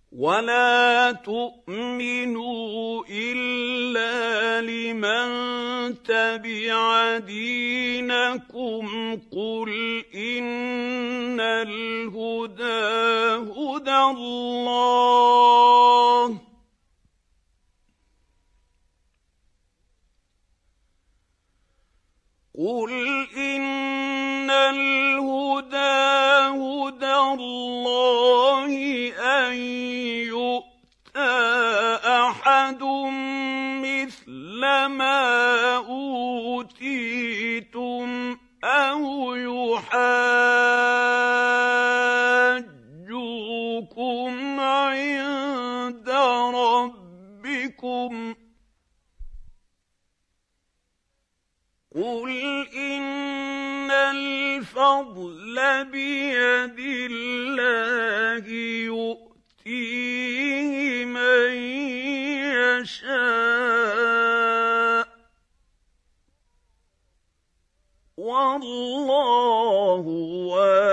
ولا تؤمنوا إلا لمن تبع دينكم قل إن الهدى هدى الله قل إن الهدى هدى الله أن يؤتى أحد مثل ما أوتيتم أو يحاجوكم عند ربكم قل إن الفضل بيد الله يؤتيه من يشاء والله